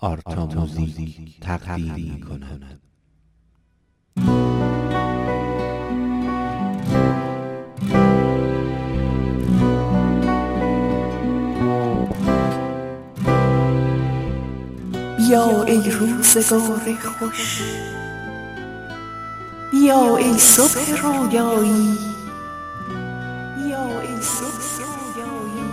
آرتا موزیک تقدیم می‌کند. بیا ای روزگار خوش، بیا ای صبح رویایی، بیا ای صبح رویایی،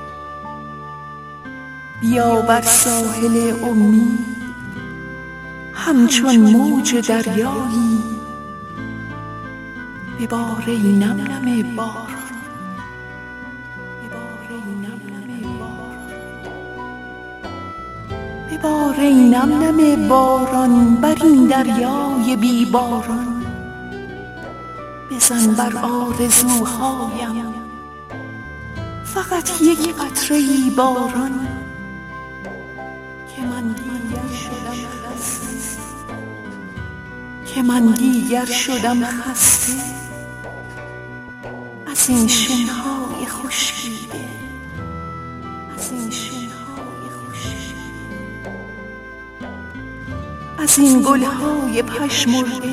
بیا بر ساحل امید همچون موج دریایی، ببار ای نم نم باران، ببار ای نم نم باران بر این دریای بی باران، بزن بر آرزوهایم فقط یک قطره ای باران، که من دیگر شدم خسته از این شنهای خشکیده، از این شنهای خشکیده، از این گلهای پژمرده،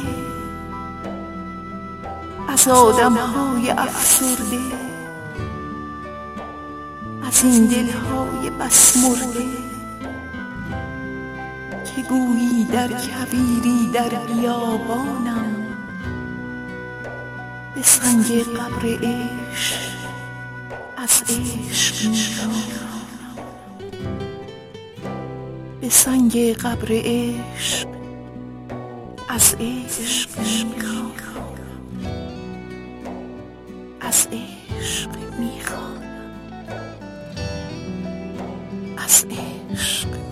از آدمهای افسرده، از این دلهای بس مرده که گویی در کویری در بیابانم، به سنگ قبر عشق از عشق میخوانم، به سنگ قبر عشق از عشق میخوانم، از عشق میخوانم، از عشق